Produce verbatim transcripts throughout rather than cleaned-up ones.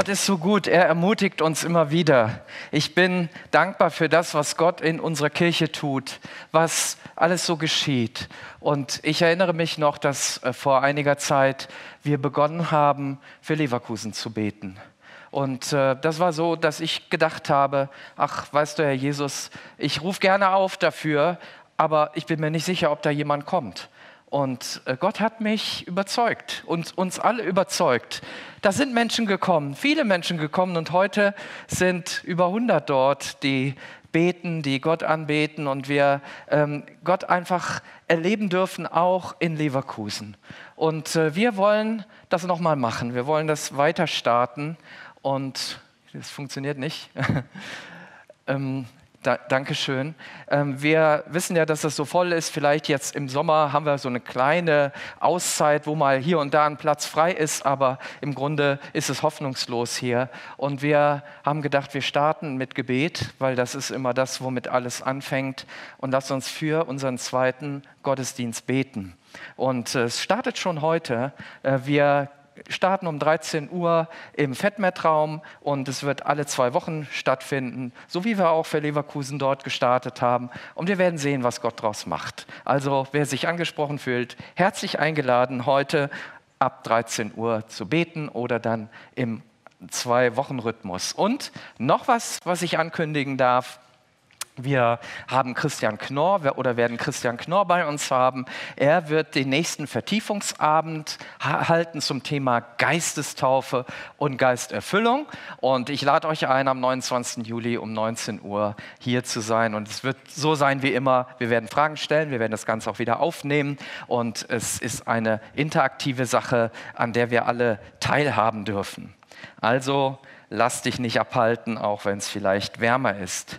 Gott ist so gut, er ermutigt uns immer wieder. Ich bin dankbar für das, was Gott in unserer Kirche tut, was alles so geschieht. Und ich erinnere mich noch, dass äh, vor einiger Zeit wir begonnen haben, für Leverkusen zu beten. Und äh, das war so, dass ich gedacht habe, ach, weißt du, Herr Jesus, ich rufe gerne auf dafür, aber ich bin mir nicht sicher, ob da jemand kommt. Und Gott hat mich überzeugt und uns alle überzeugt. Da sind Menschen gekommen, viele Menschen gekommen und heute sind über hundert dort, die beten, die Gott anbeten und wir ähm, Gott einfach erleben dürfen, auch in Leverkusen. Und äh, wir wollen das nochmal machen, wir wollen das weiter starten und das funktioniert nicht. ähm, Da, Dankeschön. Ähm, wir wissen ja, dass das so voll ist. Vielleicht jetzt im Sommer haben wir so eine kleine Auszeit, wo mal hier und da ein Platz frei ist, aber im Grunde ist es hoffnungslos hier. Und wir haben gedacht, wir starten mit Gebet, weil das ist immer das, womit alles anfängt. Und lasst uns für unseren zweiten Gottesdienst beten. Und äh, es startet schon heute. Äh, wir starten um dreizehn Uhr im Fettmet-Raum und es wird alle zwei Wochen stattfinden, so wie wir auch für Leverkusen dort gestartet haben. Und wir werden sehen, was Gott daraus macht. Also wer sich angesprochen fühlt, herzlich eingeladen, heute ab dreizehn Uhr zu beten oder dann im Zwei-Wochen-Rhythmus. Und noch was, was ich ankündigen darf. Wir haben Christian Knorr oder werden Christian Knorr bei uns haben. Er wird den nächsten Vertiefungsabend halten zum Thema Geistestaufe und Geisterfüllung. Und ich lade euch ein, am neunundzwanzigsten Juli um neunzehn Uhr hier zu sein. Und es wird so sein wie immer. Wir werden Fragen stellen, wir werden das Ganze auch wieder aufnehmen. Und es ist eine interaktive Sache, an der wir alle teilhaben dürfen. Also lass dich nicht abhalten, auch wenn es vielleicht wärmer ist.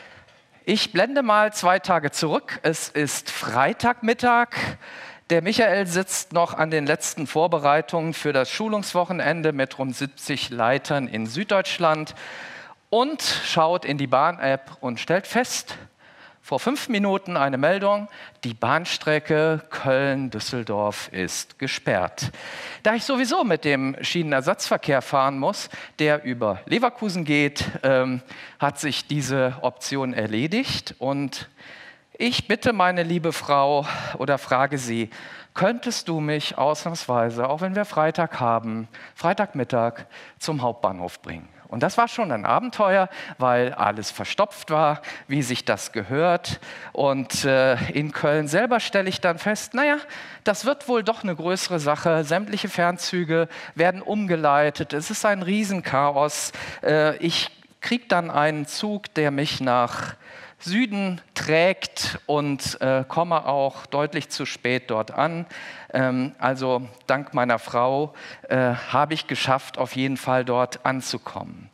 Ich blende mal zwei Tage zurück. Es ist Freitagmittag. Der Michael sitzt noch an den letzten Vorbereitungen für das Schulungswochenende mit rund siebzig Leitern in Süddeutschland und schaut in die Bahn-App und stellt fest, vor fünf Minuten eine Meldung, die Bahnstrecke Köln-Düsseldorf ist gesperrt. Da ich sowieso mit dem Schienenersatzverkehr fahren muss, der über Leverkusen geht, ähm, hat sich diese Option erledigt. Und ich bitte meine liebe Frau oder frage sie, könntest du mich ausnahmsweise, auch wenn wir Freitag haben, Freitagmittag zum Hauptbahnhof bringen? Und das war schon ein Abenteuer, weil alles verstopft war, wie sich das gehört. Und äh, in Köln selber stelle ich dann fest, naja, das wird wohl doch eine größere Sache. Sämtliche Fernzüge werden umgeleitet. Es ist ein Riesenchaos. Äh, ich kriege dann einen Zug, der mich nach Süden trägt und äh, komme auch deutlich zu spät dort an. Ähm, also dank meiner Frau äh, habe ich geschafft, auf jeden Fall dort anzukommen.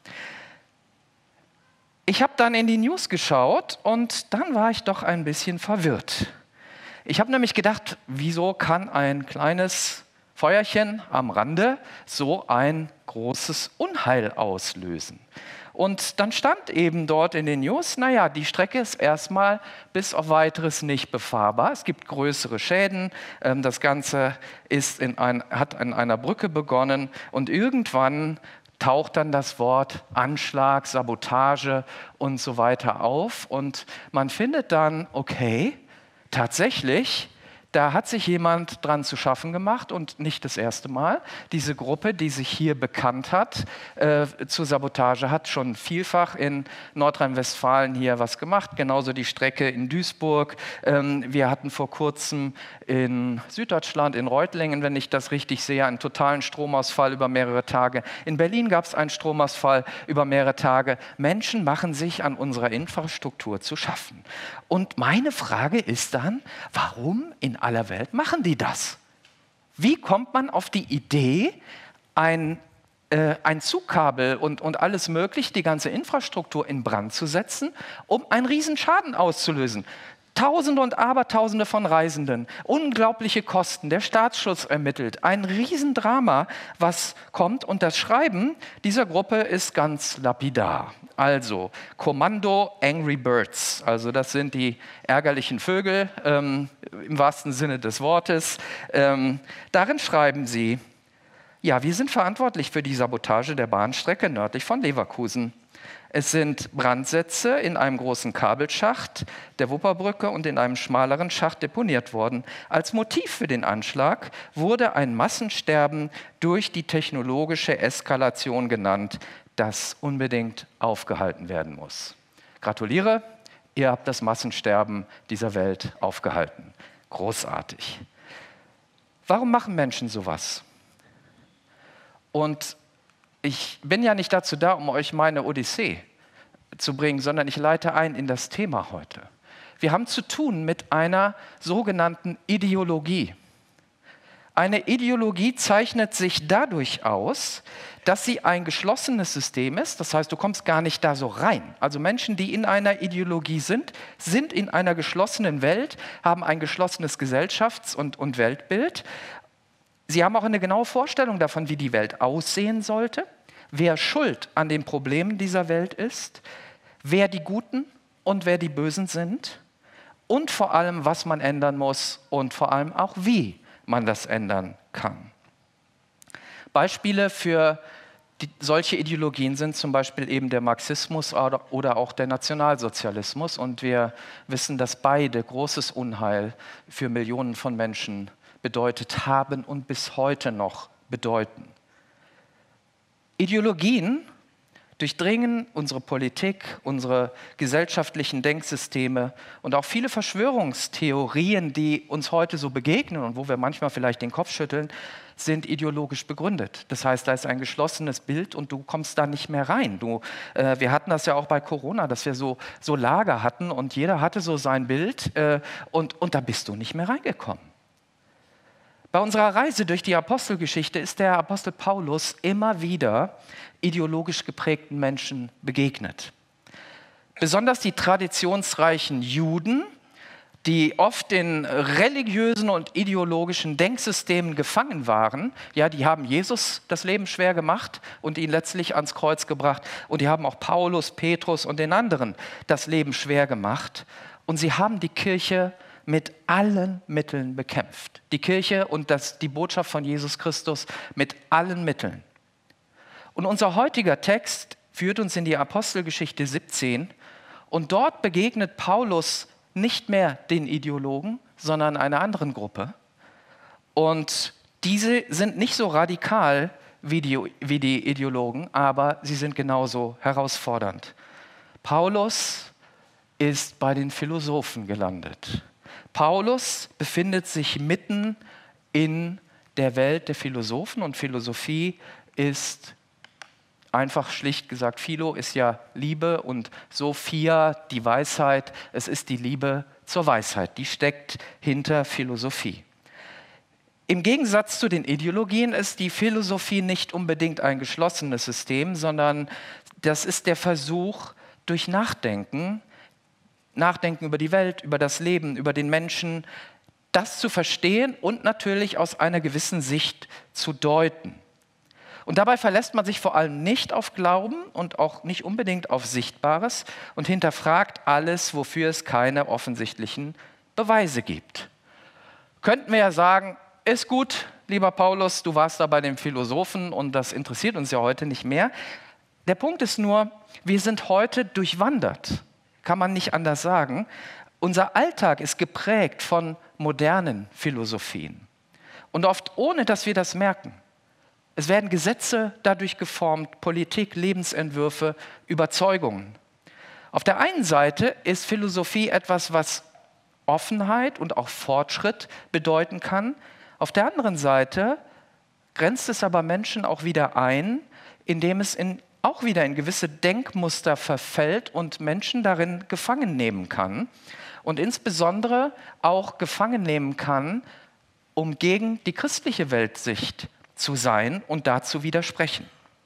Ich habe dann in die News geschaut und dann war ich doch ein bisschen verwirrt. Ich habe nämlich gedacht, wieso kann ein kleines Feuerchen am Rande so ein großes Unheil auslösen? Und dann stand eben dort in den News, naja, die Strecke ist erstmal bis auf Weiteres nicht befahrbar. Es gibt größere Schäden. Das Ganze ist in ein, hat an einer Brücke begonnen und irgendwann taucht dann das Wort Anschlag, Sabotage und so weiter auf. Und man findet dann, okay, tatsächlich, da hat sich jemand dran zu schaffen gemacht und nicht das erste Mal. Diese Gruppe, die sich hier bekannt hat äh, zur Sabotage, hat schon vielfach in Nordrhein-Westfalen hier was gemacht. Genauso die Strecke in Duisburg. Ähm, wir hatten vor kurzem in Süddeutschland, in Reutlingen, wenn ich das richtig sehe, einen totalen Stromausfall über mehrere Tage. In Berlin gab es einen Stromausfall über mehrere Tage. Menschen machen sich an unserer Infrastruktur zu schaffen. Und meine Frage ist dann, warum in aller Welt machen die das? Wie kommt man auf die Idee, ein, äh, ein Zugkabel und, und alles mögliche, die ganze Infrastruktur in Brand zu setzen, um einen Riesenschaden auszulösen? Tausende und Abertausende von Reisenden, unglaubliche Kosten, der Staatsschutz ermittelt, ein Riesendrama, was kommt. Und das Schreiben dieser Gruppe ist ganz lapidar. Also Kommando Angry Birds, also das sind die ärgerlichen Vögel ähm, im wahrsten Sinne des Wortes. Ähm, darin schreiben sie, Ja, wir sind verantwortlich für die Sabotage der Bahnstrecke nördlich von Leverkusen. Es sind Brandsätze in einem großen Kabelschacht der Wupperbrücke und in einem schmaleren Schacht deponiert worden. Als Motiv für den Anschlag wurde ein Massensterben durch die technologische Eskalation genannt, das unbedingt aufgehalten werden muss. Gratuliere, ihr habt das Massensterben dieser Welt aufgehalten. Großartig. Warum machen Menschen sowas? Und ich bin ja nicht dazu da, um euch meine Odyssee zu bringen, sondern ich leite ein in das Thema heute. Wir haben zu tun mit einer sogenannten Ideologie. Eine Ideologie zeichnet sich dadurch aus, dass sie ein geschlossenes System ist. Das heißt, du kommst gar nicht da so rein. Also Menschen, die in einer Ideologie sind, sind in einer geschlossenen Welt, haben ein geschlossenes Gesellschafts- und, und Weltbild. Sie haben auch eine genaue Vorstellung davon, wie die Welt aussehen sollte, wer schuld an den Problemen dieser Welt ist, wer die Guten und wer die Bösen sind und vor allem, was man ändern muss und vor allem auch, wie man das ändern kann. Beispiele für die, solche Ideologien sind zum Beispiel eben der Marxismus oder, oder auch der Nationalsozialismus. Und wir wissen, dass beide großes Unheil für Millionen von Menschen bedeutet haben und bis heute noch bedeuten. Ideologien durchdringen unsere Politik, unsere gesellschaftlichen Denksysteme und auch viele Verschwörungstheorien, die uns heute so begegnen und wo wir manchmal vielleicht den Kopf schütteln, sind ideologisch begründet. Das heißt, da ist ein geschlossenes Bild und du kommst da nicht mehr rein. Du, äh, wir hatten das ja auch bei Corona, dass wir so, so Lager hatten und jeder hatte so sein Bild äh, und, und da bist du nicht mehr reingekommen. Bei unserer Reise durch die Apostelgeschichte ist der Apostel Paulus immer wieder ideologisch geprägten Menschen begegnet. Besonders die traditionsreichen Juden, die oft in religiösen und ideologischen Denksystemen gefangen waren, ja, die haben Jesus das Leben schwer gemacht und ihn letztlich ans Kreuz gebracht. Und die haben auch Paulus, Petrus und den anderen das Leben schwer gemacht. Und sie haben die Kirche mit allen Mitteln bekämpft. Die Kirche und das, die Botschaft von Jesus Christus mit allen Mitteln. Und unser heutiger Text führt uns in die Apostelgeschichte siebzehn und dort begegnet Paulus nicht mehr den Ideologen, sondern einer anderen Gruppe. Und diese sind nicht so radikal wie die, wie die Ideologen, aber sie sind genauso herausfordernd. Paulus ist bei den Philosophen gelandet. Paulus befindet sich mitten in der Welt der Philosophen und Philosophie ist einfach schlicht gesagt, Philo ist ja Liebe und Sophia, die Weisheit, es ist die Liebe zur Weisheit, die steckt hinter Philosophie. Im Gegensatz zu den Ideologien ist die Philosophie nicht unbedingt ein geschlossenes System, sondern das ist der Versuch, durch Nachdenken, Nachdenken über die Welt, über das Leben, über den Menschen, das zu verstehen und natürlich aus einer gewissen Sicht zu deuten. Und dabei verlässt man sich vor allem nicht auf Glauben und auch nicht unbedingt auf Sichtbares und hinterfragt alles, wofür es keine offensichtlichen Beweise gibt. Könnten wir ja sagen, ist gut, lieber Paulus, du warst da bei den Philosophen und das interessiert uns ja heute nicht mehr. Der Punkt ist nur, wir sind heute durchwandert. Kann man nicht anders sagen. Unser Alltag ist geprägt von modernen Philosophien. Und oft ohne, dass wir das merken. Es werden Gesetze dadurch geformt, Politik, Lebensentwürfe, Überzeugungen. Auf der einen Seite ist Philosophie etwas, was Offenheit und auch Fortschritt bedeuten kann. Auf der anderen Seite grenzt es aber Menschen auch wieder ein, indem es in auch wieder in gewisse Denkmuster verfällt und Menschen darin gefangen nehmen kann und insbesondere auch gefangen nehmen kann, um gegen die christliche Weltsicht zu sein und dazu widersprechen.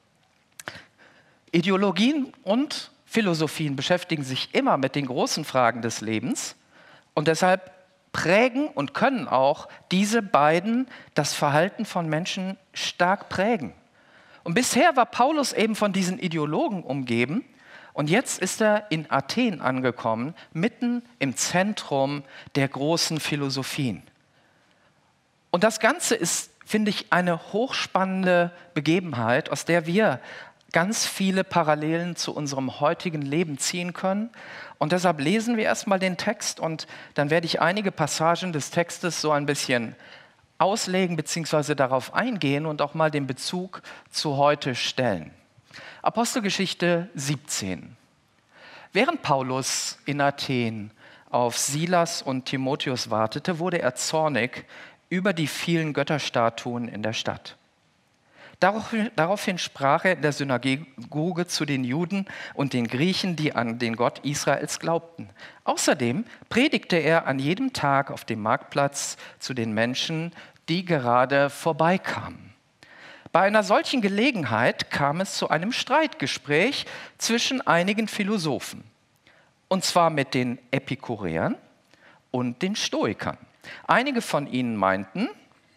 Ideologien und Philosophien beschäftigen sich immer mit den großen Fragen des Lebens und deshalb prägen und können auch diese beiden das Verhalten von Menschen stark prägen. Und bisher war Paulus eben von diesen Ideologen umgeben und jetzt ist er in Athen angekommen, mitten im Zentrum der großen Philosophien. Und das Ganze ist finde ich, eine hochspannende Begebenheit, aus der wir ganz viele Parallelen zu unserem heutigen Leben ziehen können. Und deshalb lesen wir erstmal den Text und dann werde ich einige Passagen des Textes so ein bisschen auslegen bzw. darauf eingehen und auch mal den Bezug zu heute stellen. Apostelgeschichte siebzehn. Während Paulus in Athen auf Silas und Timotheus wartete, wurde er zornig über die vielen Götterstatuen in der Stadt. Daraufhin sprach er in der Synagoge zu den Juden und den Griechen, die an den Gott Israels glaubten. Außerdem predigte er an jedem Tag auf dem Marktplatz zu den Menschen, die gerade vorbeikamen. Bei einer solchen Gelegenheit kam es zu einem Streitgespräch zwischen einigen Philosophen, und zwar mit den Epikureern und den Stoikern. Einige von ihnen meinten,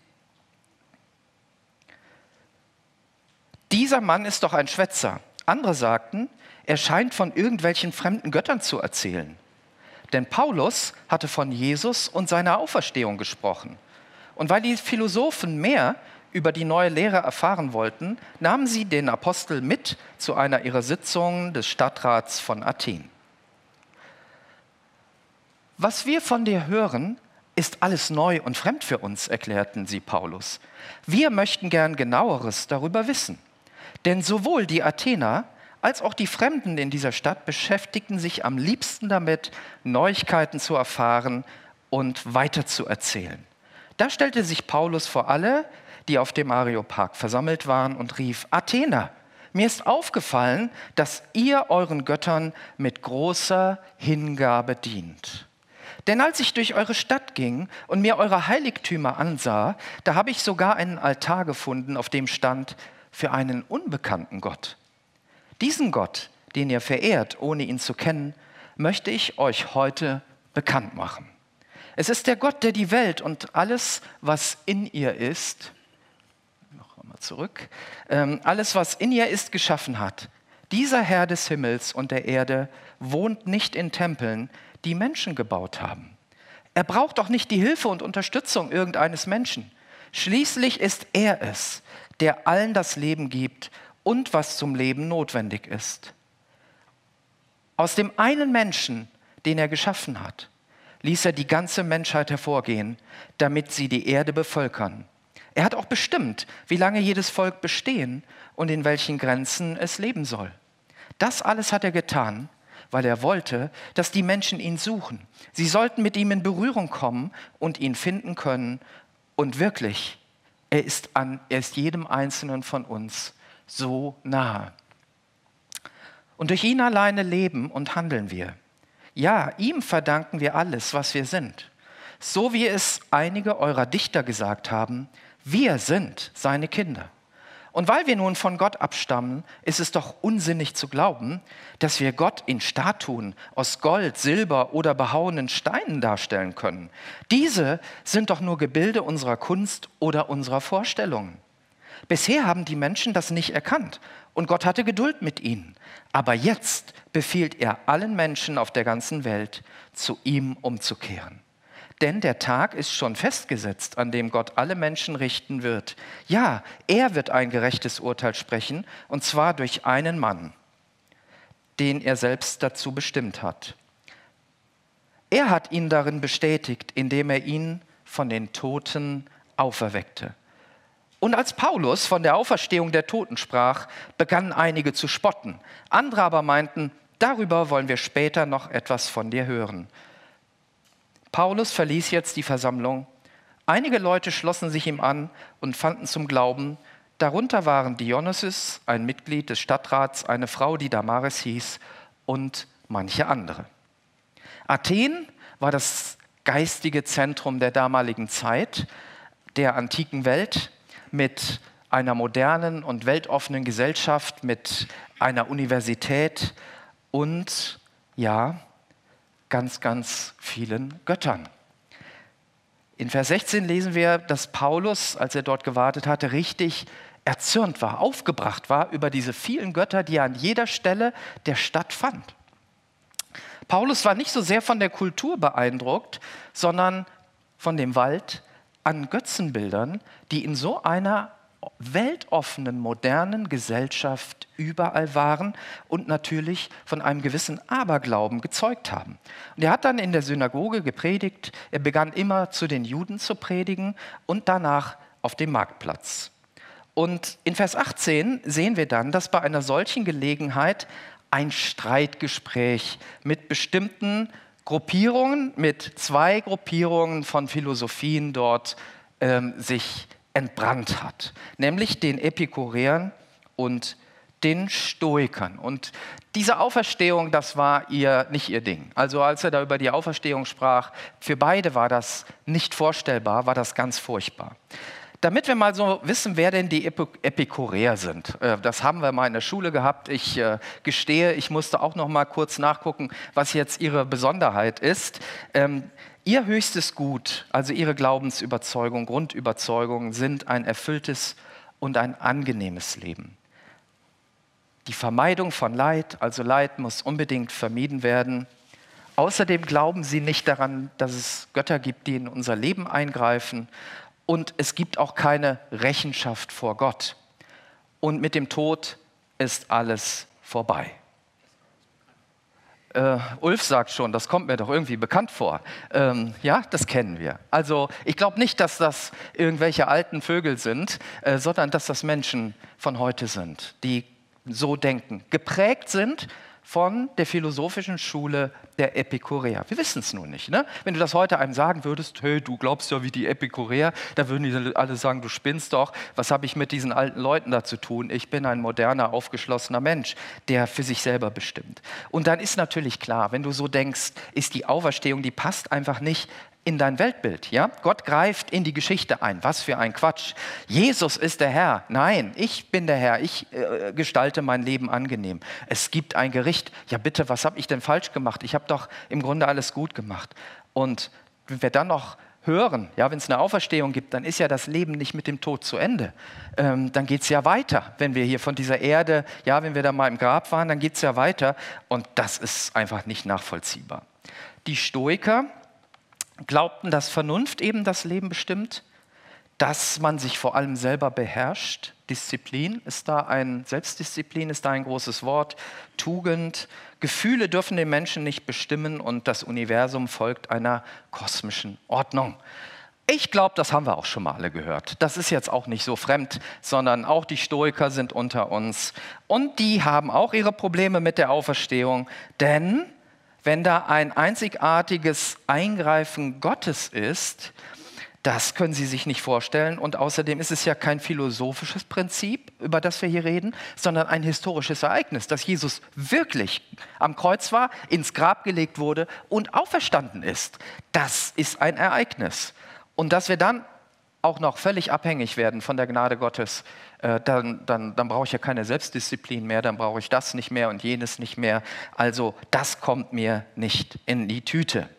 dieser Mann ist doch ein Schwätzer. Andere sagten, er scheint von irgendwelchen fremden Göttern zu erzählen. Denn Paulus hatte von Jesus und seiner Auferstehung gesprochen. Und weil die Philosophen mehr über die neue Lehre erfahren wollten, nahmen sie den Apostel mit zu einer ihrer Sitzungen des Stadtrats von Athen. Was wir von dir hören, ist alles neu und fremd für uns, erklärten sie Paulus. Wir möchten gern Genaueres darüber wissen. Denn sowohl die Athener als auch die Fremden in dieser Stadt beschäftigten sich am liebsten damit, Neuigkeiten zu erfahren und weiterzuerzählen. Da stellte sich Paulus vor alle, die auf dem Areopag versammelt waren, und rief: Athener, mir ist aufgefallen, dass ihr euren Göttern mit großer Hingabe dient. Denn als ich durch eure Stadt ging und mir eure Heiligtümer ansah, da habe ich sogar einen Altar gefunden, auf dem stand: für einen unbekannten Gott. Diesen Gott, den ihr verehrt, ohne ihn zu kennen, möchte ich euch heute bekannt machen. Es ist der Gott, der die Welt und alles, was in ihr ist, noch einmal zurück, ähm, alles, was in ihr ist, geschaffen hat. Dieser Herr des Himmels und der Erde wohnt nicht in Tempeln, die Menschen gebaut haben. Er braucht auch nicht die Hilfe und Unterstützung irgendeines Menschen. Schließlich ist er es, der allen das Leben gibt und was zum Leben notwendig ist. Aus dem einen Menschen, den er geschaffen hat, ließ er die ganze Menschheit hervorgehen, damit sie die Erde bevölkern. Er hat auch bestimmt, wie lange jedes Volk bestehen und in welchen Grenzen es leben soll. Das alles hat er getan, weil er wollte, dass die Menschen ihn suchen. Sie sollten mit ihm in Berührung kommen und ihn finden können. Und wirklich, er ist, an, er ist jedem Einzelnen von uns so nahe. Und durch ihn alleine leben und handeln wir. Ja, ihm verdanken wir alles, was wir sind. So wie es einige eurer Dichter gesagt haben, wir sind seine Kinder. Und weil wir nun von Gott abstammen, ist es doch unsinnig zu glauben, dass wir Gott in Statuen aus Gold, Silber oder behauenen Steinen darstellen können. Diese sind doch nur Gebilde unserer Kunst oder unserer Vorstellungen. Bisher haben die Menschen das nicht erkannt und Gott hatte Geduld mit ihnen. Aber jetzt befiehlt er allen Menschen auf der ganzen Welt, zu ihm umzukehren. Denn der Tag ist schon festgesetzt, an dem Gott alle Menschen richten wird. Ja, er wird ein gerechtes Urteil sprechen, und zwar durch einen Mann, den er selbst dazu bestimmt hat. Er hat ihn darin bestätigt, indem er ihn von den Toten auferweckte. Und als Paulus von der Auferstehung der Toten sprach, begannen einige zu spotten. Andere aber meinten, darüber wollen wir später noch etwas von dir hören. Paulus verließ jetzt die Versammlung. Einige Leute schlossen sich ihm an und fanden zum Glauben. Darunter waren Dionysius, ein Mitglied des Stadtrats, eine Frau, die Damaris hieß, und manche andere. Athen war das geistige Zentrum der damaligen Zeit, der antiken Welt, mit einer modernen und weltoffenen Gesellschaft, mit einer Universität und, ja, ganz, ganz vielen Göttern. In Vers sechzehn lesen wir, dass Paulus, als er dort gewartet hatte, richtig erzürnt war, aufgebracht war über diese vielen Götter, die er an jeder Stelle der Stadt fand. Paulus war nicht so sehr von der Kultur beeindruckt, sondern von dem Wald, an Götzenbildern, die in so einer weltoffenen, modernen Gesellschaft überall waren und natürlich von einem gewissen Aberglauben gezeugt haben. Und er hat dann in der Synagoge gepredigt, er begann immer zu den Juden zu predigen und danach auf dem Marktplatz. Und in Vers achtzehn sehen wir dann, dass bei einer solchen Gelegenheit ein Streitgespräch mit bestimmten Gruppierungen, mit zwei Gruppierungen von Philosophien dort ähm, sich entbrannt hat, nämlich den Epikureern und den Stoikern. Und diese Auferstehung, das war ihr, nicht ihr Ding. Also als er da über die Auferstehung sprach, für beide war das nicht vorstellbar, war das ganz furchtbar. Damit wir mal so wissen, wer denn die Epikureer sind. Das haben wir mal in der Schule gehabt. Ich äh, gestehe, ich musste auch noch mal kurz nachgucken, was jetzt ihre Besonderheit ist. Ähm, ihr höchstes Gut, also ihre Glaubensüberzeugung, Grundüberzeugung, sind ein erfülltes und ein angenehmes Leben. Die Vermeidung von Leid, also Leid muss unbedingt vermieden werden. Außerdem glauben sie nicht daran, dass es Götter gibt, die in unser Leben eingreifen. Und es gibt auch keine Rechenschaft vor Gott. Und mit dem Tod ist alles vorbei. Äh, Ulf sagt schon, das kommt mir doch irgendwie bekannt vor. Ähm, ja, das kennen wir. Also ich glaube nicht, dass das irgendwelche alten Vögel sind, äh, sondern dass das Menschen von heute sind, die so denken, geprägt sind von der philosophischen Schule der Epikureer. Wir wissen es nun nicht. Ne? Wenn du das heute einem sagen würdest, hey, du glaubst ja wie die Epikureer, da würden die alle sagen, du spinnst doch. Was habe ich mit diesen alten Leuten da zu tun? Ich bin ein moderner, aufgeschlossener Mensch, der für sich selber bestimmt. Und dann ist natürlich klar, wenn du so denkst, ist die Auferstehung, die passt einfach nicht in dein Weltbild. Ja? Gott greift in die Geschichte ein. Was für ein Quatsch. Jesus ist der Herr. Nein, ich bin der Herr. Ich äh, gestalte mein Leben angenehm. Es gibt ein Gericht. Ja bitte, was habe ich denn falsch gemacht? Ich habe doch im Grunde alles gut gemacht. Und wenn wir dann noch hören, ja, wenn es eine Auferstehung gibt, dann ist ja das Leben nicht mit dem Tod zu Ende. Ähm, dann geht es ja weiter. Wenn wir hier von dieser Erde, ja, wenn wir da mal im Grab waren, dann geht es ja weiter. Und das ist einfach nicht nachvollziehbar. Die Stoiker glaubten, dass Vernunft eben das Leben bestimmt, dass man sich vor allem selber beherrscht. Disziplin ist da ein, Selbstdisziplin ist da ein großes Wort. Tugend, Gefühle dürfen den Menschen nicht bestimmen und das Universum folgt einer kosmischen Ordnung. Ich glaube, das haben wir auch schon mal alle gehört. Das ist jetzt auch nicht so fremd, sondern auch die Stoiker sind unter uns. Und die haben auch ihre Probleme mit der Auferstehung, denn wenn da ein einzigartiges Eingreifen Gottes ist, das können sie sich nicht vorstellen. Und außerdem ist es ja kein philosophisches Prinzip, über das wir hier reden, sondern ein historisches Ereignis, dass Jesus wirklich am Kreuz war, ins Grab gelegt wurde und auferstanden ist. Das ist ein Ereignis. Und dass wir dann auch noch völlig abhängig werden von der Gnade Gottes, äh, dann, dann, dann brauche ich ja keine Selbstdisziplin mehr, dann brauche ich das nicht mehr und jenes nicht mehr. Also das kommt mir nicht in die Tüte.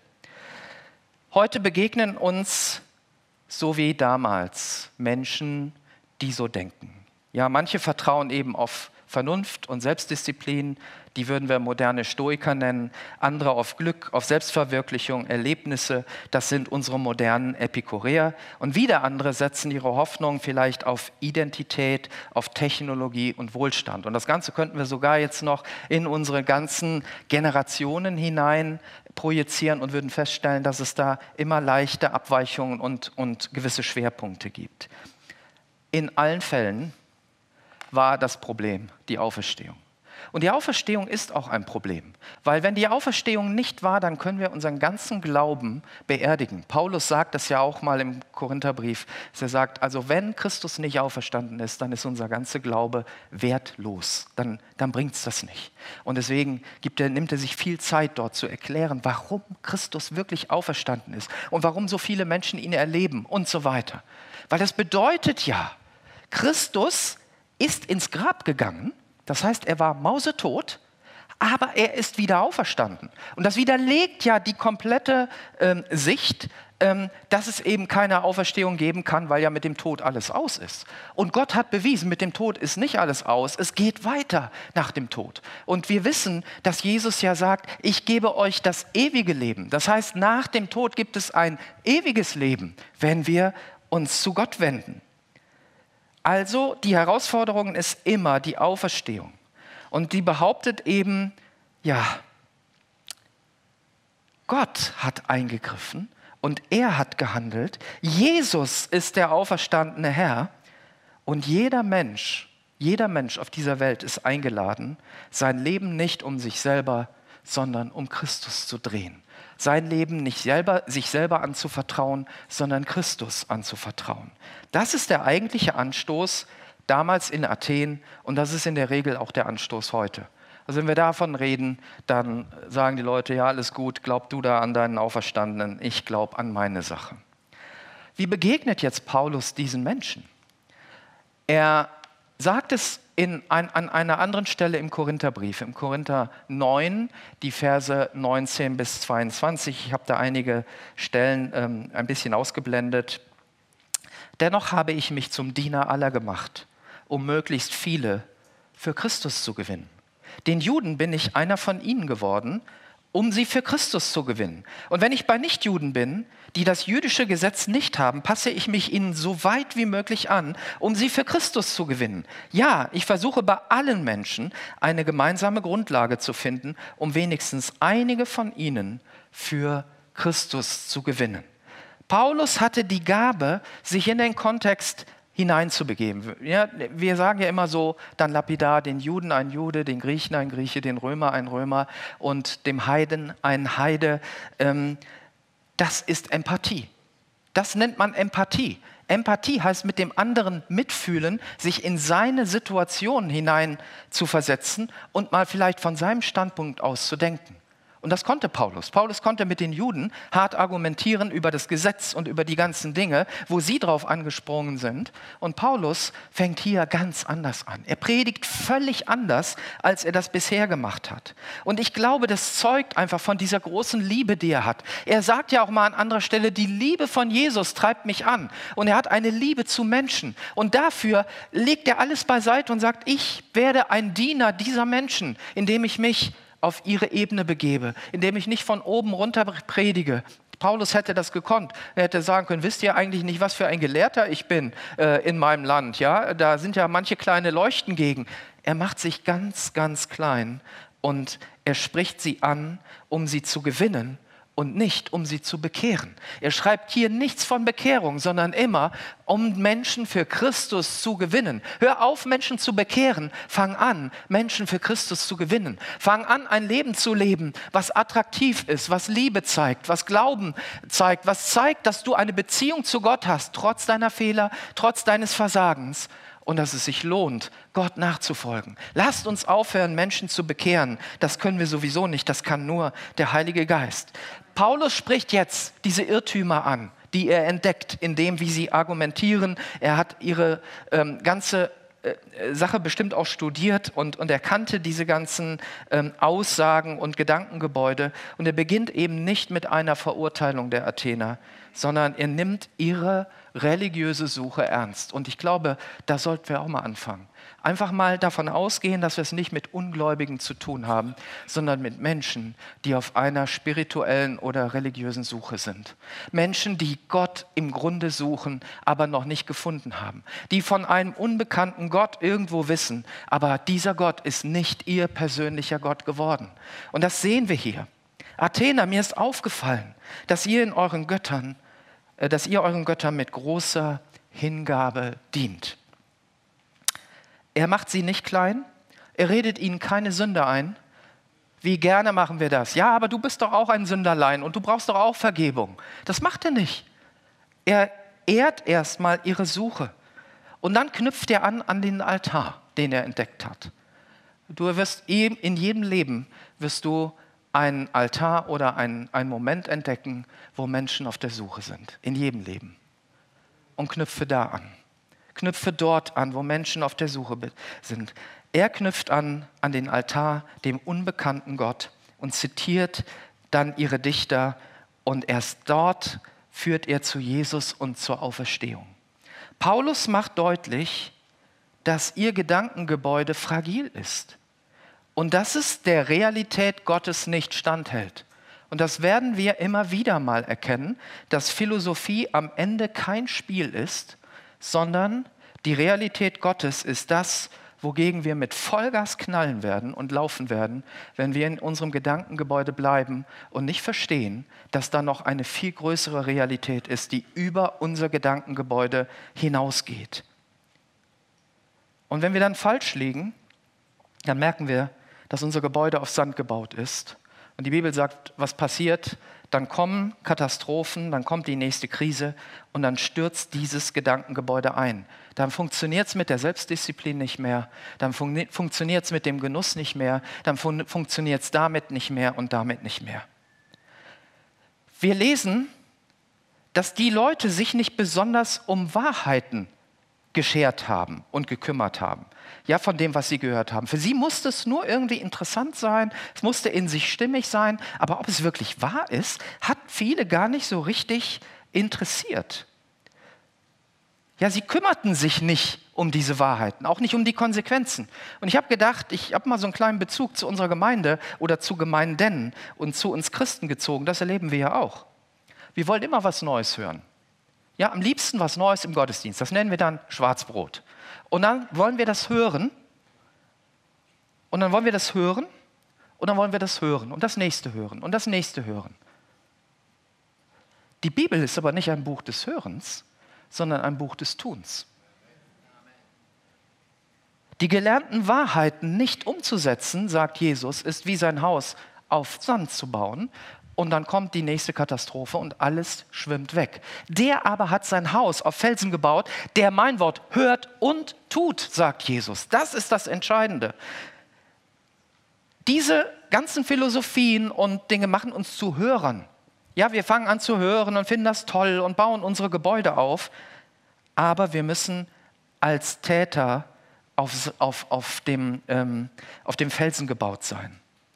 Heute begegnen uns, so wie damals, Menschen, die so denken. Ja, manche vertrauen eben auf Vernunft und Selbstdisziplin, die würden wir moderne Stoiker nennen, andere auf Glück, auf Selbstverwirklichung, Erlebnisse, das sind unsere modernen Epikureer. Und wieder andere setzen ihre Hoffnung vielleicht auf Identität, auf Technologie und Wohlstand. Und das Ganze könnten wir sogar jetzt noch in unsere ganzen Generationen hinein projizieren und würden feststellen, dass es da immer leichte Abweichungen und, und gewisse Schwerpunkte gibt. In allen Fällen war das Problem die Auferstehung. Und die Auferstehung ist auch ein Problem, weil wenn die Auferstehung nicht war, dann können wir unseren ganzen Glauben beerdigen. Paulus sagt das ja auch mal im Korintherbrief, dass er sagt, also wenn Christus nicht auferstanden ist, dann ist unser ganzer Glaube wertlos, dann, dann bringt es das nicht. Und deswegen gibt er, nimmt er sich viel Zeit dort zu erklären, warum Christus wirklich auferstanden ist und warum so viele Menschen ihn erleben und so weiter. Weil das bedeutet ja, Christus ist ins Grab gegangen. Das heißt, er war mausetot, aber er ist wieder auferstanden. Und das widerlegt ja die komplette ähm, Sicht, ähm, dass es eben keine Auferstehung geben kann, weil ja mit dem Tod alles aus ist. Und Gott hat bewiesen, mit dem Tod ist nicht alles aus, es geht weiter nach dem Tod. Und wir wissen, dass Jesus ja sagt, ich gebe euch das ewige Leben. Das heißt, nach dem Tod gibt es ein ewiges Leben, wenn wir uns zu Gott wenden. Also die Herausforderung ist immer die Auferstehung. Und die behauptet eben, ja, Gott hat eingegriffen und er hat gehandelt. Jesus ist der auferstandene Herr und jeder Mensch, jeder Mensch auf dieser Welt ist eingeladen, sein Leben nicht um sich selber, sondern um Christus zu drehen. Sein Leben nicht selber, sich selber anzuvertrauen, sondern Christus anzuvertrauen. Das ist der eigentliche Anstoß damals in Athen und das ist in der Regel auch der Anstoß heute. Also wenn wir davon reden, dann sagen die Leute, ja, alles gut, glaub du da an deinen Auferstandenen, ich glaube an meine Sache. Wie begegnet jetzt Paulus diesen Menschen? Er sagt es in ein, an einer anderen Stelle im Korintherbrief, im Korinther neun, die Verse neunzehn bis zweiundzwanzig. Ich habe da einige Stellen ähm, ein bisschen ausgeblendet. Dennoch habe ich mich zum Diener aller gemacht, um möglichst viele für Christus zu gewinnen. Den Juden bin ich einer von ihnen geworden, um sie für Christus zu gewinnen. Und wenn ich bei Nichtjuden bin, die das jüdische Gesetz nicht haben, passe ich mich ihnen so weit wie möglich an, um sie für Christus zu gewinnen. Ja, ich versuche bei allen Menschen eine gemeinsame Grundlage zu finden, um wenigstens einige von ihnen für Christus zu gewinnen. Paulus hatte die Gabe, sich in den Kontext hineinzubegeben. Ja, wir sagen ja immer so, dann lapidar, den Juden ein Jude, den Griechen ein Grieche, den Römer ein Römer und dem Heiden ein Heide. Ähm, das ist Empathie. Das nennt man Empathie. Empathie heißt mit dem anderen mitfühlen, sich in seine Situation hinein zu versetzen und mal vielleicht von seinem Standpunkt aus zu denken. Und das konnte Paulus. Paulus konnte mit den Juden hart argumentieren über das Gesetz und über die ganzen Dinge, wo sie drauf angesprungen sind. Und Paulus fängt hier ganz anders an. Er predigt völlig anders, als er das bisher gemacht hat. Und ich glaube, das zeugt einfach von dieser großen Liebe, die er hat. Er sagt ja auch mal an anderer Stelle, die Liebe von Jesus treibt mich an. Und er hat eine Liebe zu Menschen. Und dafür legt er alles beiseite und sagt, ich werde ein Diener dieser Menschen, indem ich mich auf ihre Ebene begebe, indem ich nicht von oben runter predige. Paulus hätte das gekonnt. Er hätte sagen können, wisst ihr eigentlich nicht, was für ein Gelehrter ich bin äh, in meinem Land? Ja? Da sind ja manche kleine Leuchten gegen. Er macht sich ganz, ganz klein und er spricht sie an, um sie zu gewinnen und nicht, um sie zu bekehren. Er schreibt hier nichts von Bekehrung, sondern immer, um Menschen für Christus zu gewinnen. Hör auf, Menschen zu bekehren. Fang an, Menschen für Christus zu gewinnen. Fang an, ein Leben zu leben, was attraktiv ist, was Liebe zeigt, was Glauben zeigt, was zeigt, dass du eine Beziehung zu Gott hast, trotz deiner Fehler, trotz deines Versagens. Und dass es sich lohnt, Gott nachzufolgen. Lasst uns aufhören, Menschen zu bekehren. Das können wir sowieso nicht, das kann nur der Heilige Geist. Paulus spricht jetzt diese Irrtümer an, die er entdeckt, in dem, wie sie argumentieren. Er hat ihre ähm, ganze äh, Sache bestimmt auch studiert und, und er kannte diese ganzen ähm, Aussagen und Gedankengebäude. Und er beginnt eben nicht mit einer Verurteilung der Athener, sondern er nimmt ihre religiöse Suche ernst. Und ich glaube, da sollten wir auch mal anfangen. Einfach mal davon ausgehen, dass wir es nicht mit Ungläubigen zu tun haben, sondern mit Menschen, die auf einer spirituellen oder religiösen Suche sind. Menschen, die Gott im Grunde suchen, aber noch nicht gefunden haben. Die von einem unbekannten Gott irgendwo wissen, aber dieser Gott ist nicht ihr persönlicher Gott geworden. Und das sehen wir hier. Athener, mir ist aufgefallen, dass ihr in euren Göttern, äh, dass ihr euren Göttern mit großer Hingabe dient. Er macht sie nicht klein, er redet ihnen keine Sünde ein. Wie gerne machen wir das? Ja, aber du bist doch auch ein Sünderlein und du brauchst doch auch Vergebung. Das macht er nicht. Er ehrt erstmal ihre Suche und dann knüpft er an an den Altar, den er entdeckt hat. Du wirst in jedem Leben wirst du einen Altar oder einen, einen Moment entdecken, wo Menschen auf der Suche sind. In jedem Leben. Und knüpfe da an. Knüpfe dort an, wo Menschen auf der Suche sind. Er knüpft an an den Altar, dem unbekannten Gott und zitiert dann ihre Dichter und erst dort führt er zu Jesus und zur Auferstehung. Paulus macht deutlich, dass ihr Gedankengebäude fragil ist und dass es der Realität Gottes nicht standhält. Und das werden wir immer wieder mal erkennen, dass Philosophie am Ende kein Spiel ist, sondern die Realität Gottes ist das, wogegen wir mit Vollgas knallen werden und laufen werden, wenn wir in unserem Gedankengebäude bleiben und nicht verstehen, dass da noch eine viel größere Realität ist, die über unser Gedankengebäude hinausgeht. Und wenn wir dann falsch liegen, dann merken wir, dass unser Gebäude auf Sand gebaut ist. Und die Bibel sagt, was passiert? Dann kommen Katastrophen, dann kommt die nächste Krise und dann stürzt dieses Gedankengebäude ein. Dann funktioniert es mit der Selbstdisziplin nicht mehr, dann fun- funktioniert es mit dem Genuss nicht mehr, dann fun- funktioniert es damit nicht mehr und damit nicht mehr. Wir lesen, dass die Leute sich nicht besonders um Wahrheiten geschert haben und gekümmert haben. Ja, von dem, was sie gehört haben. Für sie musste es nur irgendwie interessant sein, es musste in sich stimmig sein, aber ob es wirklich wahr ist, hat viele gar nicht so richtig interessiert. Ja, sie kümmerten sich nicht um diese Wahrheiten, auch nicht um die Konsequenzen. Und ich habe gedacht, ich habe mal so einen kleinen Bezug zu unserer Gemeinde oder zu Gemeinden und zu uns Christen gezogen. Das erleben wir ja auch. Wir wollen immer was Neues hören. Ja, am liebsten was Neues im Gottesdienst. Das nennen wir dann Schwarzbrot. Und dann wollen wir das hören. Und dann wollen wir das hören. Und dann wollen wir das hören. Und das nächste hören. Und das nächste hören. Die Bibel ist aber nicht ein Buch des Hörens, sondern ein Buch des Tuns. Die gelernten Wahrheiten nicht umzusetzen, sagt Jesus, ist wie sein Haus auf Sand zu bauen. Und dann kommt die nächste Katastrophe und alles schwimmt weg. Der aber hat sein Haus auf Felsen gebaut, der mein Wort hört und tut, sagt Jesus. Das ist das Entscheidende. Diese ganzen Philosophien und Dinge machen uns zu Hörern. Ja, wir fangen an zu hören und finden das toll und bauen unsere Gebäude auf. Aber wir müssen als Täter auf, auf, auf, dem, ähm, auf dem Felsen gebaut sein.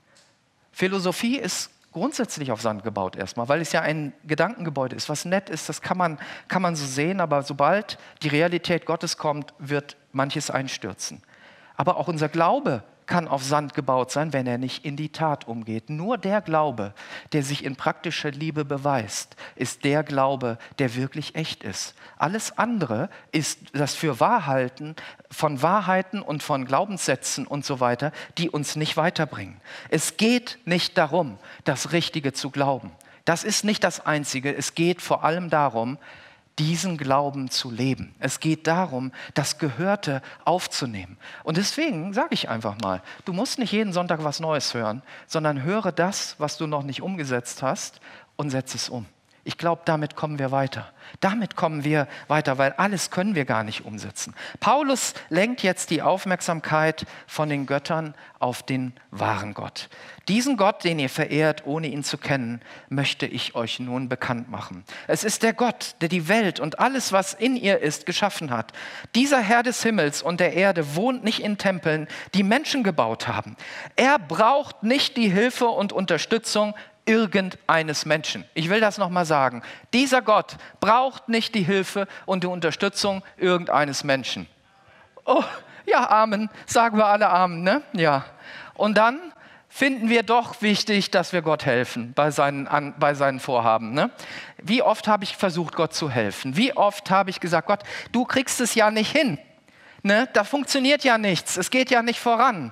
Philosophie ist grundsätzlich auf Sand gebaut erstmal, weil es ja ein Gedankengebäude ist. Was nett ist, das kann man, kann man so sehen, aber sobald die Realität Gottes kommt, wird manches einstürzen. Aber auch unser Glaube kann auf Sand gebaut sein, wenn er nicht in die Tat umgeht. Nur der Glaube, der sich in praktischer Liebe beweist, ist der Glaube, der wirklich echt ist. Alles andere ist das Fürwahrhalten von Wahrheiten und von Glaubenssätzen und so weiter, die uns nicht weiterbringen. Es geht nicht darum, das Richtige zu glauben. Das ist nicht das Einzige. Es geht vor allem darum, diesen Glauben zu leben. Es geht darum, das Gehörte aufzunehmen. Und deswegen sage ich einfach mal, du musst nicht jeden Sonntag was Neues hören, sondern höre das, was du noch nicht umgesetzt hast und setze es um. Ich glaube, damit kommen wir weiter. Damit kommen wir weiter, weil alles können wir gar nicht umsetzen. Paulus lenkt jetzt die Aufmerksamkeit von den Göttern auf den wahren Gott. Diesen Gott, den ihr verehrt, ohne ihn zu kennen, möchte ich euch nun bekannt machen. Es ist der Gott, der die Welt und alles, was in ihr ist, geschaffen hat. Dieser Herr des Himmels und der Erde wohnt nicht in Tempeln, die Menschen gebaut haben. Er braucht nicht die Hilfe und Unterstützung irgendeines Menschen. Ich will das nochmal sagen. Dieser Gott braucht nicht die Hilfe und die Unterstützung irgendeines Menschen. Oh, ja, Amen. Sagen wir alle Amen, ne? Ja. Und dann finden wir doch wichtig, dass wir Gott helfen bei seinen, an, bei seinen Vorhaben. Ne? Wie oft habe ich versucht, Gott zu helfen? Wie oft habe ich gesagt, Gott, du kriegst es ja nicht hin. Ne? Da funktioniert ja nichts. Es geht ja nicht voran.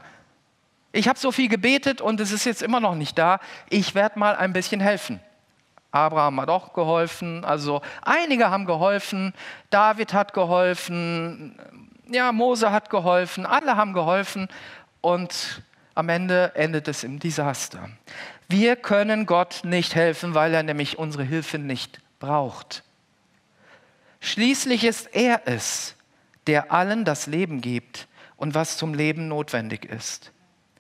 Ich habe so viel gebetet und es ist jetzt immer noch nicht da. Ich werde mal ein bisschen helfen. Abraham hat auch geholfen, also einige haben geholfen, David hat geholfen, ja, Mose hat geholfen, alle haben geholfen und am Ende endet es im Desaster. Wir können Gott nicht helfen, weil er nämlich unsere Hilfe nicht braucht. Schließlich ist er es, der allen das Leben gibt und was zum Leben notwendig ist.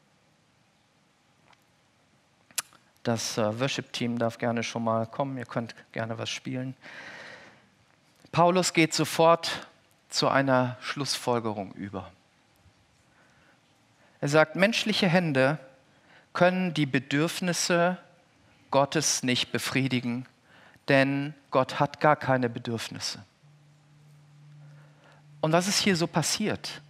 Das äh, Worship-Team darf gerne schon mal kommen, ihr könnt gerne was spielen. Paulus geht sofort zu einer Schlussfolgerung über. Er sagt, menschliche Hände können die Bedürfnisse Gottes nicht befriedigen, denn Gott hat gar keine Bedürfnisse. Und was ist hier so passiert?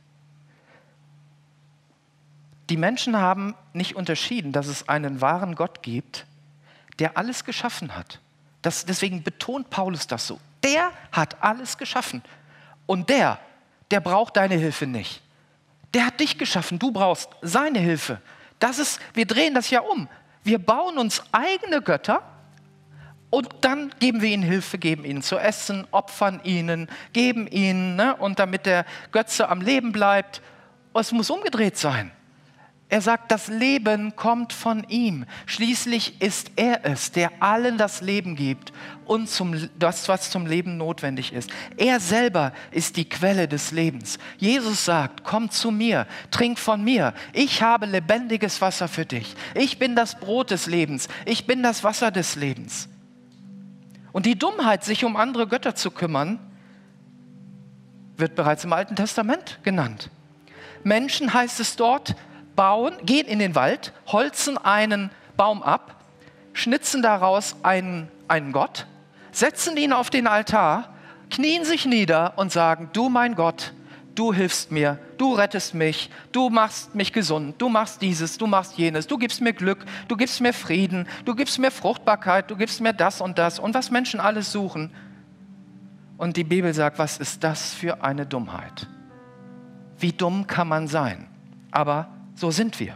Die Menschen haben nicht unterschieden, dass es einen wahren Gott gibt, der alles geschaffen hat. Das, deswegen betont Paulus das so. Der hat alles geschaffen. Und der, der braucht deine Hilfe nicht. Der hat dich geschaffen, du brauchst seine Hilfe. Das ist, wir drehen das ja um. Wir bauen uns eigene Götter und dann geben wir ihnen Hilfe, geben ihnen zu essen, opfern ihnen, geben ihnen, ne? Und damit der Götze am Leben bleibt. Es muss umgedreht sein. Er sagt, das Leben kommt von ihm. Schließlich ist er es, der allen das Leben gibt und zum, das, was zum Leben notwendig ist. Er selber ist die Quelle des Lebens. Jesus sagt, komm zu mir, trink von mir. Ich habe lebendiges Wasser für dich. Ich bin das Brot des Lebens. Ich bin das Wasser des Lebens. Und die Dummheit, sich um andere Götter zu kümmern, wird bereits im Alten Testament genannt. Menschen, heißt es dort, bauen, gehen in den Wald, holzen einen Baum ab, schnitzen daraus einen, einen Gott, setzen ihn auf den Altar, knien sich nieder und sagen, du mein Gott, du hilfst mir, du rettest mich, du machst mich gesund, du machst dieses, du machst jenes, du gibst mir Glück, du gibst mir Frieden, du gibst mir Fruchtbarkeit, du gibst mir das und das und was Menschen alles suchen. Und die Bibel sagt, was ist das für eine Dummheit? Wie dumm kann man sein? Aber so sind wir.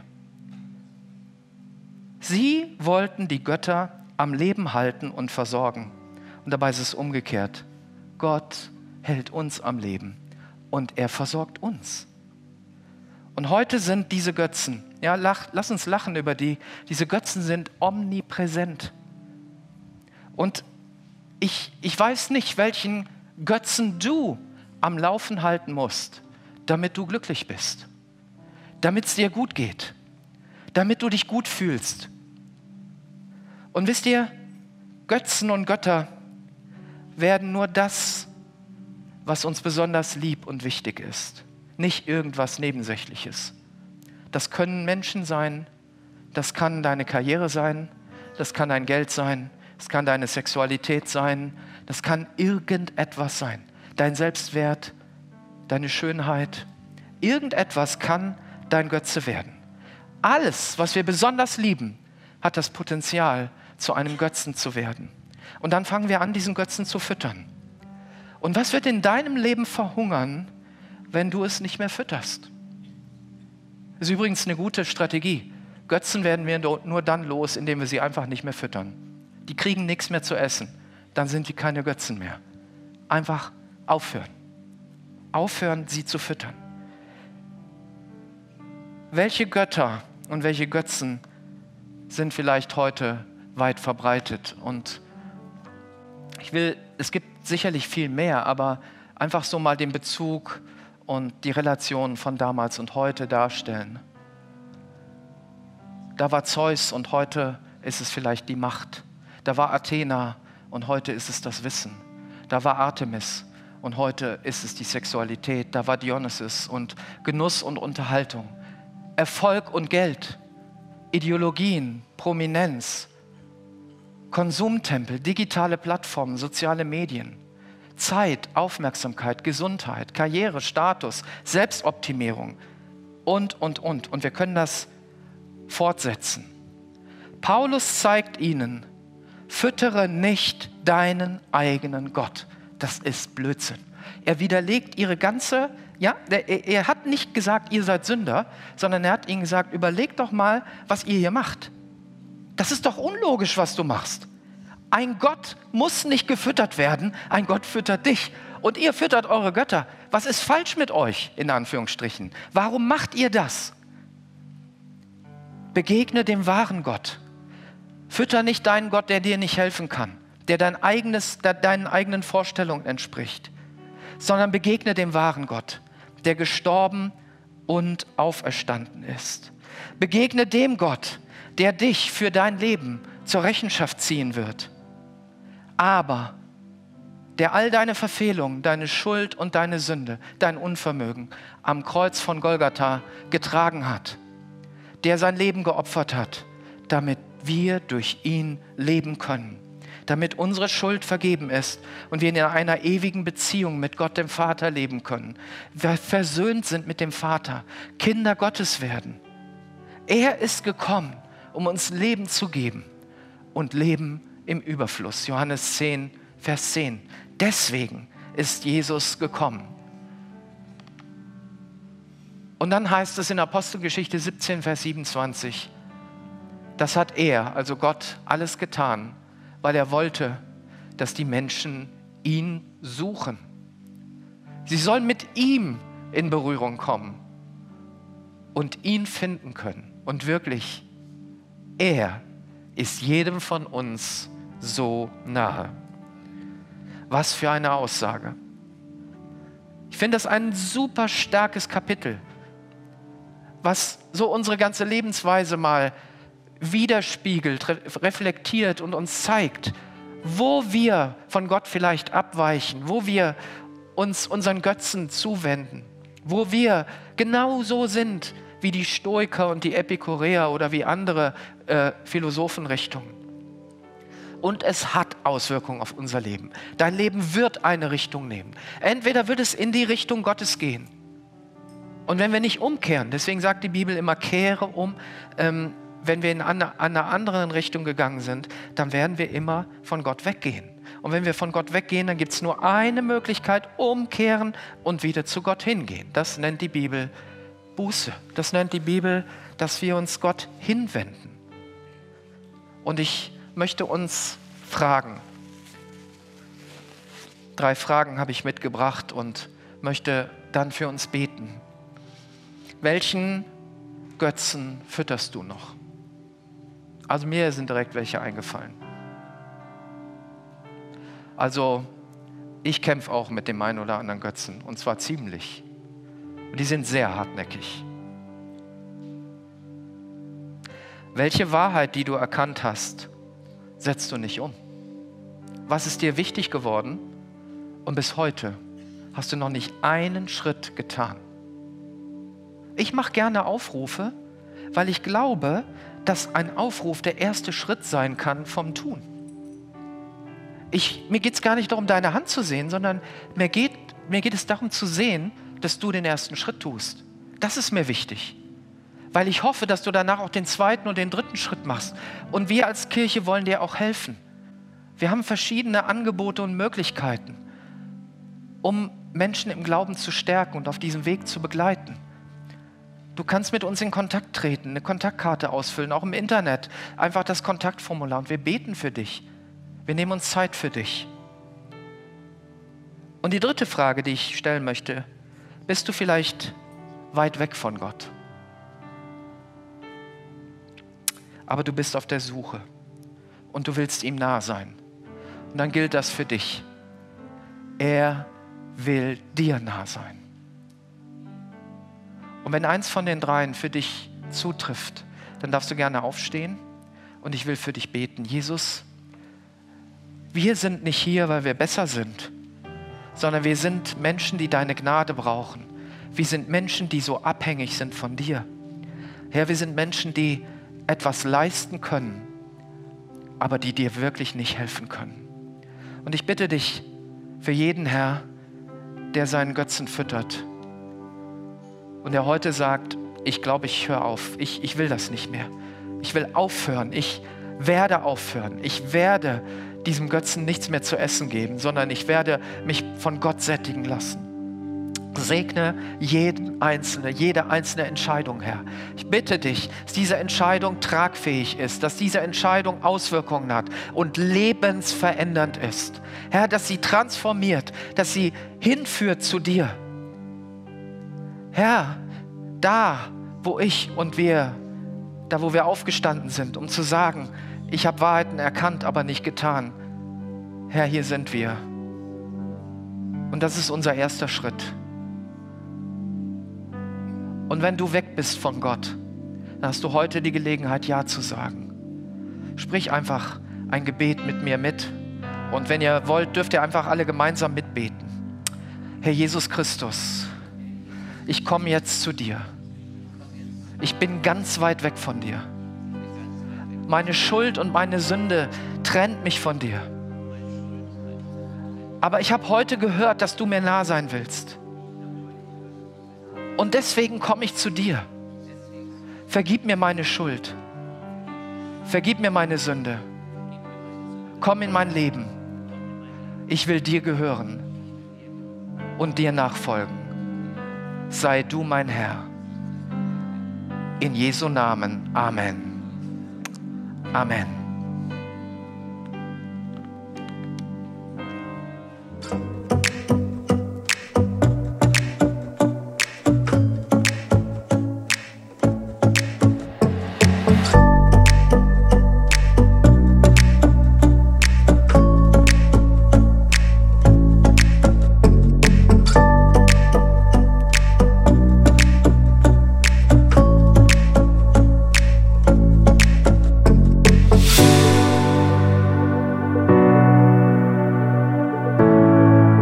Sie wollten die Götter am Leben halten und versorgen. Und dabei ist es umgekehrt. Gott hält uns am Leben und er versorgt uns. Und heute sind diese Götzen, ja, lach, lass uns lachen über die, diese Götzen sind omnipräsent. Und ich, ich weiß nicht, welchen Götzen du am Laufen halten musst, damit du glücklich bist. Damit es dir gut geht, damit du dich gut fühlst. Und wisst ihr, Götzen und Götter werden nur das, was uns besonders lieb und wichtig ist, nicht irgendwas Nebensächliches. Das können Menschen sein, das kann deine Karriere sein, das kann dein Geld sein, das kann deine Sexualität sein, das kann irgendetwas sein, dein Selbstwert, deine Schönheit, irgendetwas kann dein Götze werden. Alles, was wir besonders lieben, hat das Potenzial, zu einem Götzen zu werden. Und dann fangen wir an, diesen Götzen zu füttern. Und was wird in deinem Leben verhungern, wenn du es nicht mehr fütterst? Das ist übrigens eine gute Strategie. Götzen werden wir nur dann los, indem wir sie einfach nicht mehr füttern. Die kriegen nichts mehr zu essen. Dann sind die keine Götzen mehr. Einfach aufhören. Aufhören, sie zu füttern. Welche Götter und welche Götzen sind vielleicht heute weit verbreitet? Und ich will, es gibt sicherlich viel mehr, aber einfach so mal den Bezug und die Relation von damals und heute darstellen. Da war Zeus und heute ist es vielleicht die Macht. Da war Athena und heute ist es das Wissen. Da war Artemis und heute ist es die Sexualität. Da war Dionysus und Genuss und Unterhaltung. Erfolg und Geld, Ideologien, Prominenz, Konsumtempel, digitale Plattformen, soziale Medien, Zeit, Aufmerksamkeit, Gesundheit, Karriere, Status, Selbstoptimierung und, und, und. Und wir können das fortsetzen. Paulus zeigt ihnen, füttere nicht deinen eigenen Gott. Das ist Blödsinn. Er widerlegt ihre ganze, ja, er, er hat nicht gesagt, ihr seid Sünder, sondern er hat ihnen gesagt, überlegt doch mal, was ihr hier macht. Das ist doch unlogisch, was du machst. Ein Gott muss nicht gefüttert werden, ein Gott füttert dich. Und ihr füttert eure Götter. Was ist falsch mit euch, in Anführungsstrichen? Warum macht ihr das? Begegne dem wahren Gott. Fütter nicht deinen Gott, der dir nicht helfen kann, der, dein eigenes, der deinen eigenen Vorstellungen entspricht, sondern begegne dem wahren Gott, der gestorben und auferstanden ist. Begegne dem Gott, der dich für dein Leben zur Rechenschaft ziehen wird, aber der all deine Verfehlungen, deine Schuld und deine Sünde, dein Unvermögen am Kreuz von Golgatha getragen hat, der sein Leben geopfert hat, damit wir durch ihn leben können, damit unsere Schuld vergeben ist und wir in einer ewigen Beziehung mit Gott, dem Vater, leben können. Wir versöhnt sind mit dem Vater, Kinder Gottes werden. Er ist gekommen, um uns Leben zu geben und Leben im Überfluss. Johannes zehn, Vers zehn. Deswegen ist Jesus gekommen. Und dann heißt es in Apostelgeschichte siebzehn, Vers siebenundzwanzig, das hat er, also Gott, alles getan, weil er wollte, dass die Menschen ihn suchen. Sie sollen mit ihm in Berührung kommen und ihn finden können. Und wirklich, er ist jedem von uns so nahe. Was für eine Aussage. Ich finde das ein super starkes Kapitel, was so unsere ganze Lebensweise mal widerspiegelt, re- reflektiert und uns zeigt, wo wir von Gott vielleicht abweichen, wo wir uns unseren Götzen zuwenden, wo wir genau so sind wie die Stoiker und die Epikureer oder wie andere äh, Philosophenrichtungen. Und es hat Auswirkungen auf unser Leben. Dein Leben wird eine Richtung nehmen. Entweder wird es in die Richtung Gottes gehen. Und wenn wir nicht umkehren, deswegen sagt die Bibel immer, kehre um, ähm, wenn wir in eine, einer anderen Richtung gegangen sind, dann werden wir immer von Gott weggehen. Und wenn wir von Gott weggehen, dann gibt es nur eine Möglichkeit, umkehren und wieder zu Gott hingehen. Das nennt die Bibel Buße. Das nennt die Bibel, dass wir uns Gott hinwenden. Und ich möchte uns fragen. Drei Fragen habe ich mitgebracht und möchte dann für uns beten. Welchen Götzen fütterst du noch? Also mir sind direkt welche eingefallen. Also ich kämpfe auch mit dem einen oder anderen Götzen und zwar ziemlich. Und die sind sehr hartnäckig. Welche Wahrheit, die du erkannt hast, setzt du nicht um? Was ist dir wichtig geworden und bis heute hast du noch nicht einen Schritt getan? Ich mache gerne Aufrufe, weil ich glaube, dass ein Aufruf der erste Schritt sein kann vom Tun. Ich, mir geht es gar nicht darum, deine Hand zu sehen, sondern mir geht, mir geht es darum zu sehen, dass du den ersten Schritt tust. Das ist mir wichtig, weil ich hoffe, dass du danach auch den zweiten und den dritten Schritt machst. Und wir als Kirche wollen dir auch helfen. Wir haben verschiedene Angebote und Möglichkeiten, um Menschen im Glauben zu stärken und auf diesem Weg zu begleiten. Du kannst mit uns in Kontakt treten, eine Kontaktkarte ausfüllen, auch im Internet. Einfach das Kontaktformular und wir beten für dich. Wir nehmen uns Zeit für dich. Und die dritte Frage, die ich stellen möchte, bist du vielleicht weit weg von Gott? Aber du bist auf der Suche und du willst ihm nahe sein. Und dann gilt das für dich. Er will dir nahe sein. Und wenn eins von den dreien für dich zutrifft, dann darfst du gerne aufstehen und ich will für dich beten. Jesus, wir sind nicht hier, weil wir besser sind, sondern wir sind Menschen, die deine Gnade brauchen. Wir sind Menschen, die so abhängig sind von dir. Herr, wir sind Menschen, die etwas leisten können, aber die dir wirklich nicht helfen können. Und ich bitte dich für jeden, Herr, der seinen Götzen füttert, und der heute sagt, ich glaube, ich höre auf, ich, ich will das nicht mehr. Ich will aufhören, ich werde aufhören. Ich werde diesem Götzen nichts mehr zu essen geben, sondern ich werde mich von Gott sättigen lassen. Segne jeden Einzelne, jede einzelne Entscheidung, Herr. Ich bitte dich, dass diese Entscheidung tragfähig ist, dass diese Entscheidung Auswirkungen hat und lebensverändernd ist. Herr, dass sie transformiert, dass sie hinführt zu dir. Herr, da, wo ich und wir, da, wo wir aufgestanden sind, um zu sagen, ich habe Wahrheiten erkannt, aber nicht getan. Herr, hier sind wir. Und das ist unser erster Schritt. Und wenn du weg bist von Gott, dann hast du heute die Gelegenheit, Ja zu sagen. Sprich einfach ein Gebet mit mir mit. Und wenn ihr wollt, dürft ihr einfach alle gemeinsam mitbeten. Herr Jesus Christus, ich komme jetzt zu dir. Ich bin ganz weit weg von dir. Meine Schuld und meine Sünde trennt mich von dir. Aber ich habe heute gehört, dass du mir nah sein willst. Und deswegen komme ich zu dir. Vergib mir meine Schuld. Vergib mir meine Sünde. Komm in mein Leben. Ich will dir gehören und dir nachfolgen. Sei du mein Herr. In Jesu Namen. Amen. Amen.